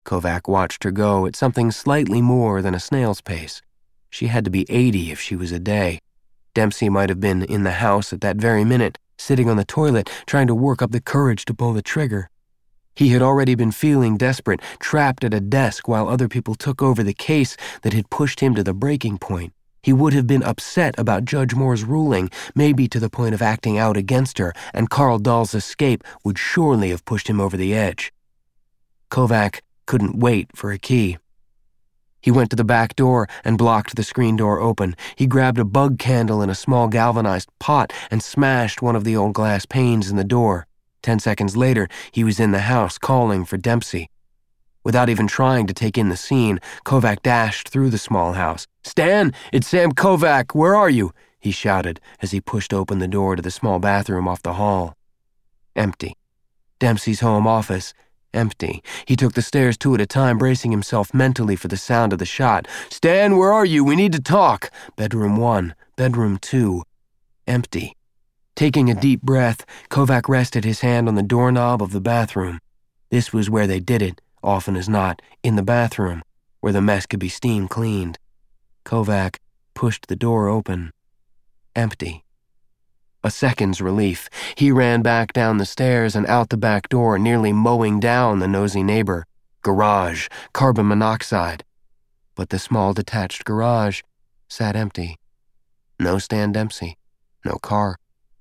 Kovac watched her go at something slightly more than a snail's pace. She had to be 80 if she was a day. Dempsey might have been in the house at that very minute, sitting on the toilet, trying to work up the courage to pull the trigger. He had already been feeling desperate, trapped at a desk while other people took over the case that had pushed him to the breaking point. He would have been upset about Judge Moore's ruling, maybe to the point of acting out against her, and Carl Dahl's escape would surely have pushed him over the edge. Kovac couldn't wait for a key. He went to the back door and blocked the screen door open. He grabbed a bug candle in a small galvanized pot and smashed one of the old glass panes in the door. 10 seconds later, he was in the house calling for Dempsey. Without even trying to take in the scene, Kovac dashed through the small house. "Stan, it's Sam Kovac. Where are you?" he shouted as he pushed open the door to the small bathroom off the hall. Empty. Dempsey's home office, empty. He took the stairs 2 at a time, bracing himself mentally for the sound of the shot. "Stan, where are you? We need to talk." Bedroom 1, bedroom 2, empty. Taking a deep breath, Kovac rested his hand on the doorknob of the bathroom. This was where they did it, often as not, in the bathroom, where the mess could be steam cleaned. Kovac pushed the door open. Empty. A second's relief. He ran back down the stairs and out the back door, nearly mowing down the nosy neighbor. Garage, carbon monoxide. But the small detached garage sat empty. No Stan Dempsey. No car.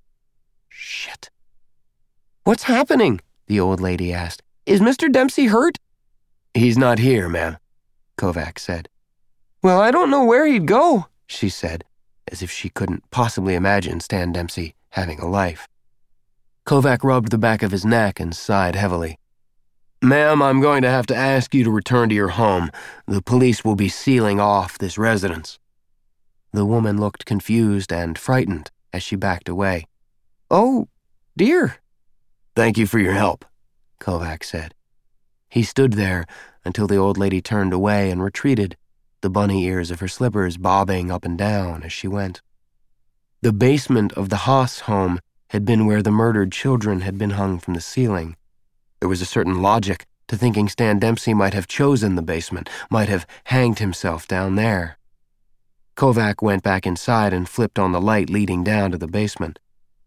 Shit. "What's happening?" the old lady asked. "Is Mr. Dempsey hurt?" "He's not here, ma'am," Kovac said. "Well, I don't know where he'd go," she said, as if she couldn't possibly imagine Stan Dempsey having a life. Kovac rubbed the back of his neck and sighed heavily. "Ma'am, I'm going to have to ask you to return to your home. The police will be sealing off this residence." The woman looked confused and frightened as she backed away. "Oh, dear." "Thank you for your help," Kovac said. He stood there until the old lady turned away and retreated, the bunny ears of her slippers bobbing up and down as she went. The basement of the Haas home had been where the murdered children had been hung from the ceiling. There was a certain logic to thinking Stan Dempsey might have chosen the basement, might have hanged himself down there. Kovac went back inside and flipped on the light leading down to the basement.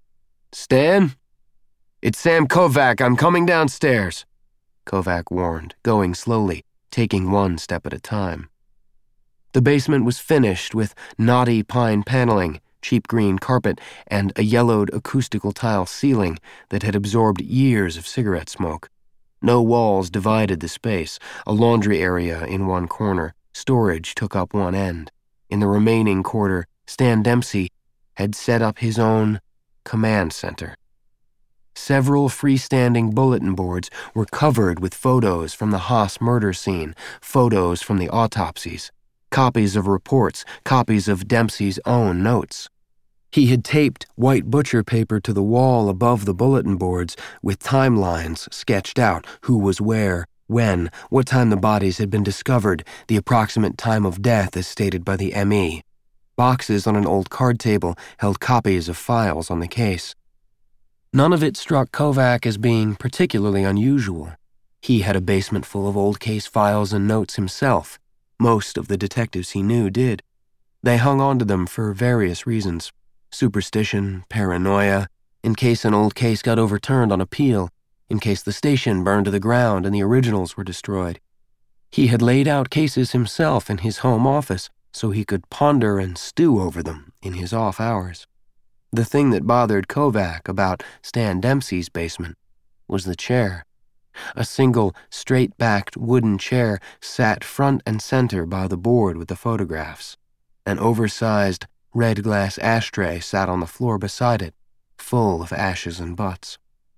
"Stan? It's Sam Kovac. I'm coming downstairs," Kovac warned, going slowly, taking one step at a time. The basement was finished with knotty pine paneling, cheap green carpet, and a yellowed acoustical tile ceiling that had absorbed years of cigarette smoke. No walls divided the space, a laundry area in one corner, storage took up one end. In the remaining quarter, Stan Dempsey had set up his own command center. Several freestanding bulletin boards were covered with photos from the Haas murder scene, photos from the autopsies, copies of reports, copies of Dempsey's own notes. He had taped white butcher paper to the wall above the bulletin boards with timelines sketched out, who was where, when, what time the bodies had been discovered, the approximate time of death as stated by the ME. Boxes on an old card table held copies of files on the case. None of it struck Kovac as being particularly unusual. He had a basement full of old case files and notes himself. Most of the detectives he knew did. They hung on to them for various reasons. Superstition, paranoia, in case an old case got overturned on appeal, in case the station burned to the ground and the originals were destroyed. He had laid out cases himself in his home office so he could ponder and stew over them in his off hours. The thing that bothered Kovac about Stan Dempsey's basement was the chair. A single, straight-backed wooden chair sat front and center by the board with the photographs. An oversized, red glass ashtray sat on the floor beside it, full of ashes and butts.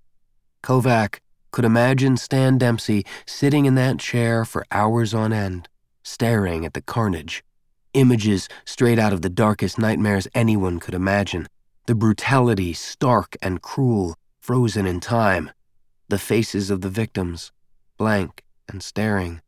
Kovac could imagine Stan Dempsey sitting in that chair for hours on end, staring at the carnage. Images straight out of the darkest nightmares anyone could imagine. The brutality, stark and cruel, frozen in time. The faces of the victims, blank and staring.